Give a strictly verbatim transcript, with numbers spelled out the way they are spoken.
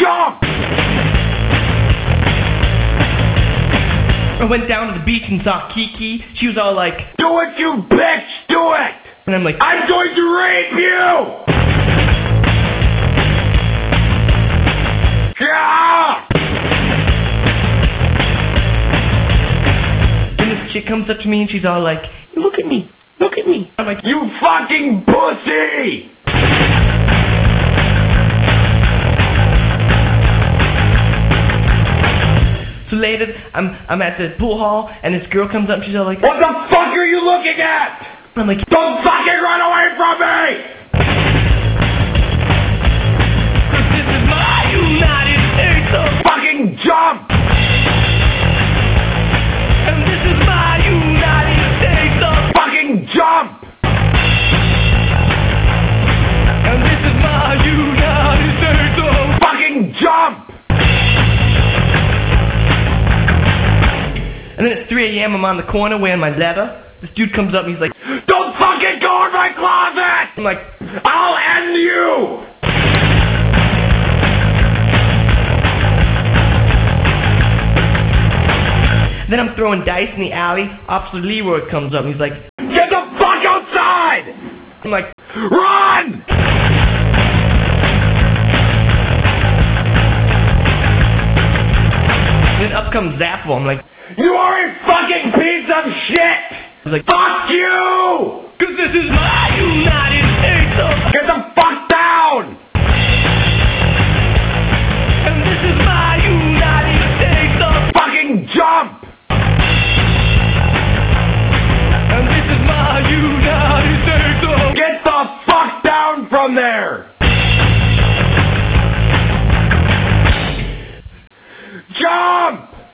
jump! I went down to the beach and saw Kiki. She was all like, do it, you bitch! Do it! And I'm like, I'm going to rape you! Yeah! and this chick comes up to me and she's all like, look at me, look at me. I'm like, you fucking pussy! So later, I'm I'm at the pool hall, and this girl comes up, and she's all like, what the fuck are you looking at? I'm like, don't fucking run away from me! Cause this is my United States of fucking jump! And this is my United States of fucking jump! And this is my United States of fucking jump! And then at three a.m. I'm on the corner wearing my leather. This dude comes up and he's like, don't fucking go in my closet! I'm like, I'll end you! Then I'm throwing dice in the alley. Officer Leroy comes up and he's like, get the fuck outside! I'm like, run! Then up comes Zappo. I'm like, you are a fucking piece of shit! I was like, fuck you! Cause this is my United States of get the fuck down! And this is my United States of fucking jump! And this is my United States of get the fuck down from there!